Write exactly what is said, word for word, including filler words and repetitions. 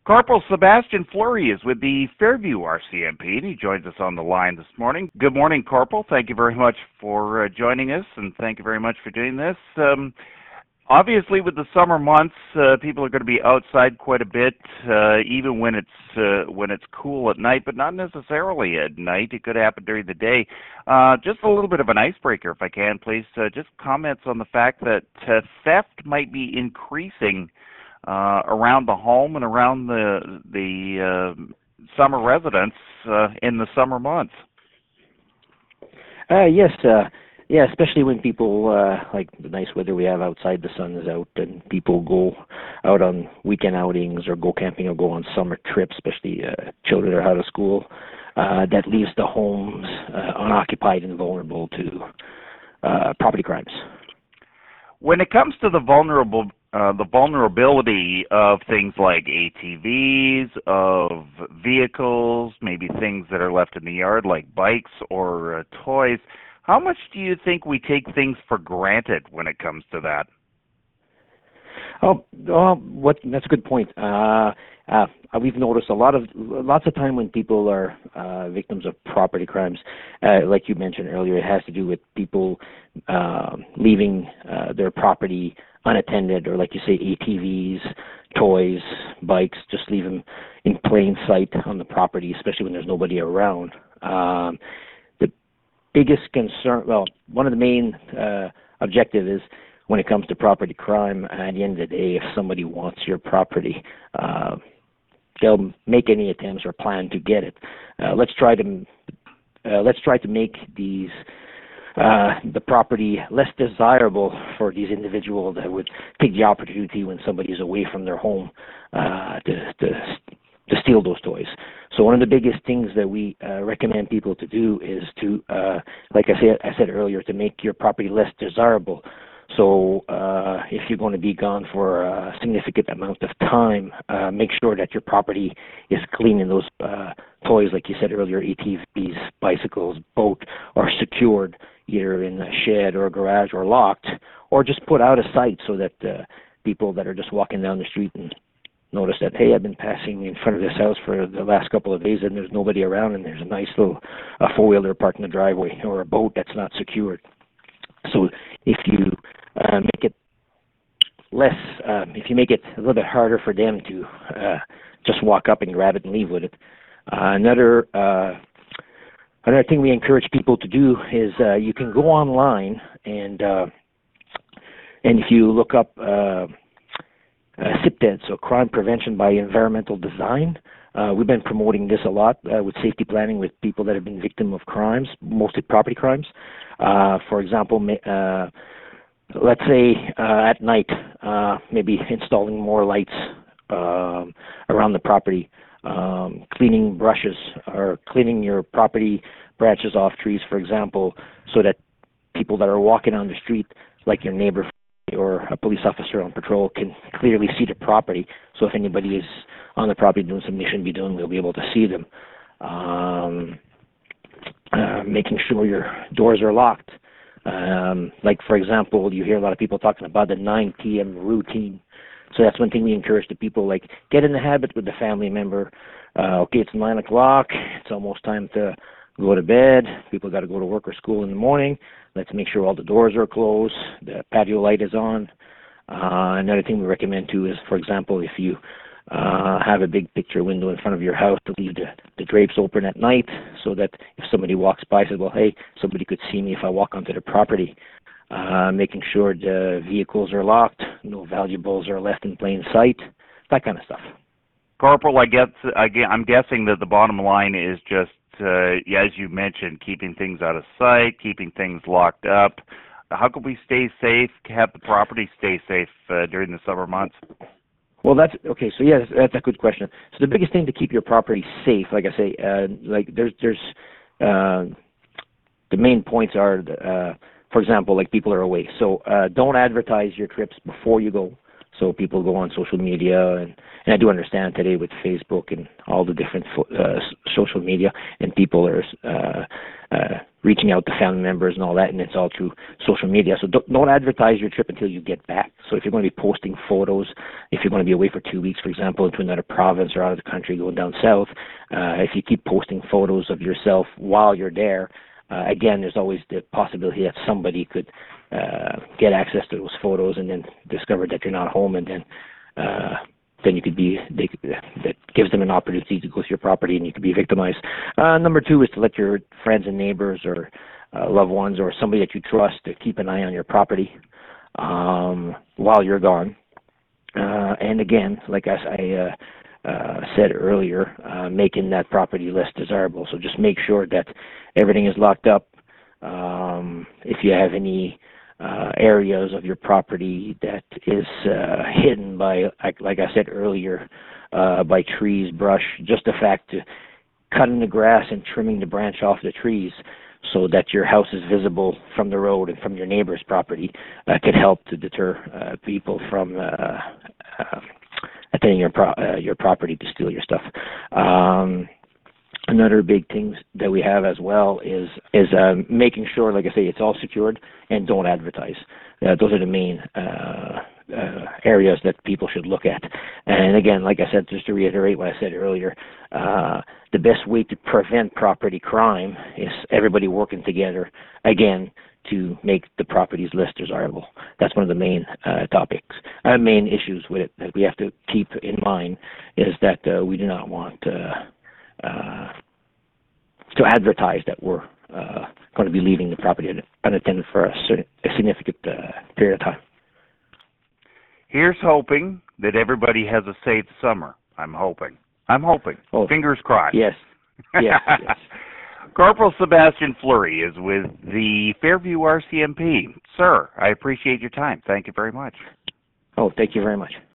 Corporal Sebastian Fleury is with the Fairview R C M P, and he joins us on the line this morning. Good morning, Corporal. Thank you very much for uh, joining us, and thank you very much for doing this. Um, obviously, with the summer months, uh, people are going to be outside quite a bit, uh, even when it's uh, when it's cool at night, but not necessarily at night. It could happen during the day. Uh, just a little bit of an icebreaker, if I can, please. Uh, just comments on the fact that uh, theft might be increasing Uh, around the home and around the the uh, summer residence uh, in the summer months. Uh, yes, uh, yeah, especially when people uh, like the nice weather we have outside, the sun is out, and people go out on weekend outings or go camping or go on summer trips, especially uh, children are out of school. Uh, that leaves the homes uh, unoccupied and vulnerable to uh, property crimes. When it comes to the vulnerable Uh, the vulnerability of things like A T Vs, of vehicles, maybe things that are left in the yard like bikes or uh, toys, how much do you think we take things for granted when it comes to that? Oh, oh what? That's a good point. Uh, uh, we've noticed a lot of lots of time when people are uh, victims of property crimes, uh, like you mentioned earlier, it has to do with people uh, leaving uh, their property unattended, or like you say, A T Vs, toys, bikes, just leave them in plain sight on the property, especially when there's nobody around. Um, the biggest concern, well, one of the main uh, objective is when it comes to property crime, at the end of the day, if somebody wants your property, uh, they'll make any attempts or plan to get it. Uh, let's try to uh, let's try to make these uh, the property less desirable for these individuals that would take the opportunity when somebody is away from their home uh, to, to to steal those toys. So one of the biggest things that we uh, recommend people to do is to, uh, like I said, I said earlier, to make your property less desirable. So uh, if you're going to be gone for a significant amount of time, uh, make sure that your property is clean and those uh, toys, like you said earlier, A T Vs, bicycles, boat, are secured either in a shed or a garage or locked, or just put out of sight so that uh, people that are just walking down the street and notice that, hey, I've been passing in front of this house for the last couple of days and there's nobody around and there's a nice little uh, four-wheeler parked in the driveway or a boat that's not secured. So if you uh, make it less, um, if you make it a little bit harder for them to uh, just walk up and grab it and leave with it. Uh, another uh, another thing we encourage people to do is uh, you can go online and uh, and if you look up uh, uh, C I P D, so Crime Prevention by Environmental Design. Uh, we've been promoting this a lot uh, with safety planning with people that have been victim of crimes, mostly property crimes. Uh, for example, uh, let's say uh, at night, uh, maybe installing more lights uh, around the property, um, cleaning brushes or cleaning your property branches off trees, for example, so that people that are walking on the street, like your neighbor or a police officer on patrol, can clearly see the property. So if anybody is on the property doing something they shouldn't be doing, we'll be able to see them. Um, uh, making sure your doors are locked. Um, like, for example, you hear a lot of people talking about the nine p.m. routine. So that's one thing we encourage the people, like, get in the habit with the family member. Uh, okay, it's nine o'clock. It's almost time to go to bed. People got to go to work or school in the morning. Let's make sure all the doors are closed. The patio light is on. Uh, another thing we recommend, too, is, for example, if you uh, have a big picture window in front of your house, to leave the, the drapes open at night so that if somebody walks by, says, well, hey, somebody could see me if I walk onto the property. Uh, making sure the vehicles are locked, no valuables are left in plain sight, that kind of stuff. Corporal, I guess, again, I'm guessing that the bottom line is just, uh, as you mentioned, keeping things out of sight, keeping things locked up. How can we stay safe, have the property stay safe uh, during the summer months? Well, that's okay. So yeah, that's a good question. So the biggest thing to keep your property safe, like I say, uh, like there's there's uh, the main points are, uh, for example, like people are away. So uh, don't advertise your trips before you go. So people go on social media, and, and I do understand today with Facebook and all the different uh, social media, and people are uh, uh, reaching out to family members and all that, and it's all through social media. So don't, don't advertise your trip until you get back. So if you're going to be posting photos, if you're going to be away for two weeks, for example, into another province or out of the country going down south, uh, if you keep posting photos of yourself while you're there, uh, again, there's always the possibility that somebody could uh, get access to those photos and then discover that you're not home, and then uh, then you could be, they, that gives them an opportunity to go to your property and you could be victimized. Uh, number two is to let your friends and neighbors or uh, loved ones or somebody that you trust to keep an eye on your property um, while you're gone. Uh, and again, like I, I uh, uh, said earlier, uh, making that property less desirable. So just make sure that everything is locked up. Um, if you have any Uh, areas of your property that is uh, hidden by, like, like I said earlier, uh, by trees, brush, just the fact to cutting the grass and trimming the branch off the trees so that your house is visible from the road and from your neighbor's property uh, could help to deter uh, people from uh, uh, attending your pro- uh, your property to steal your stuff. Um, Another big thing that we have as well is is um, making sure, like I say, it's all secured and don't advertise. Uh, those are the main uh, uh, areas that people should look at. And again, like I said, just to reiterate what I said earlier, uh, the best way to prevent property crime is everybody working together, again, to make the properties less desirable. That's one of the main uh, topics, uh, main issues with it that we have to keep in mind is that uh, we do not want uh, Uh, to advertise that we're uh, going to be leaving the property unattended for a, a significant uh, period of time. Here's hoping that everybody has a safe summer. I'm hoping. I'm hoping. Oh, Fingers crossed. Yes. Yes. yes. Corporal Sebastian Fleury is with the Fairview R C M P. Sir, I appreciate your time. Thank you very much. Oh, thank you very much.